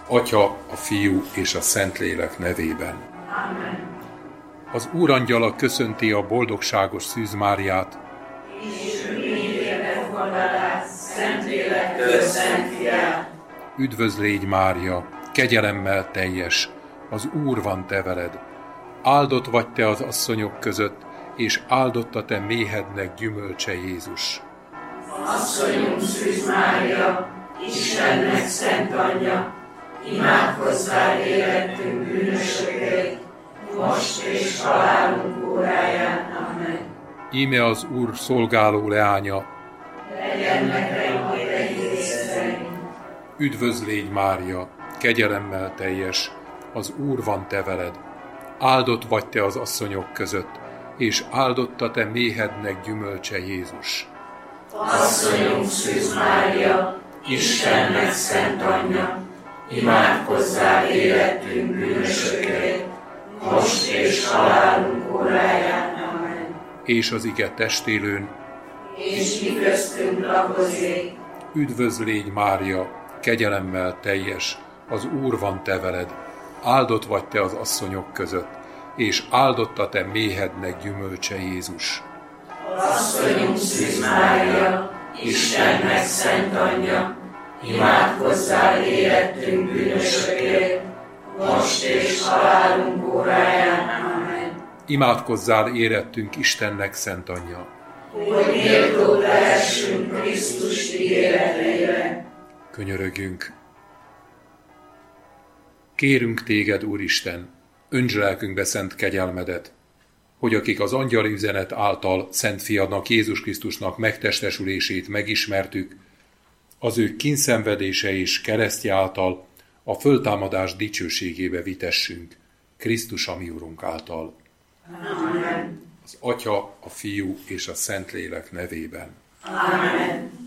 Atya, a Fiú és a Szentlélek nevében. Amen. Az Úrangyala köszönti a boldogságos Szűz Máriát. És mindjárt fogadás, Szentlélek Szent Fiát. Üdvözl légy, Mária, kegyelemmel teljes, az Úr van te veled. Áldott vagy te az asszonyok között, és áldott a te méhednek gyümölcse Jézus. Asszonyunk Szűz Mária, Istennek szent anyja, imádkozzál érettünk bűnösökért, most és halálunk óráján. Amen. Íme az Úr szolgáló leánya. Legyen nekünk egész szerint. Üdvözl légy, Mária, kegyelemmel teljes, az Úr van te veled. Áldott vagy te az asszonyok között, és áldott a te méhednek gyümölcse Jézus. Asszonyunk Szűz Mária, Istennek szent anyja, imádkozzál érettünk bűnösökért, most és halálunk óráján. Amen. És az ige testélőn. És mi köztünk lakozik. Üdvözl légy, Mária, kegyelemmel teljes, az Úr van te veled. Áldott vagy te az asszonyok között, és áldott a te méhednek gyümölcse Jézus. Asszonyunk Szűz Mária, Istennek szent anyja, imádkozzál érettünk bűnösökért, most és halálunk óráján. Amen. Imádkozzál érettünk Istennek szent anyja. Hogy méltó lehessünk Krisztus ígéreteire. Könyörögjünk. Kérünk téged, Úristen, öntsd lelkünkbe szent kegyelmedet, hogy akik az angyali üzenet által Szent Fiadnak, Jézus Krisztusnak megtestesülését megismertük, az ő kínszenvedése és keresztje által a föltámadás dicsőségébe vitessünk, Krisztus a mi Urunk által. Amen. Az Atya, a Fiú és a Szentlélek nevében. Amen.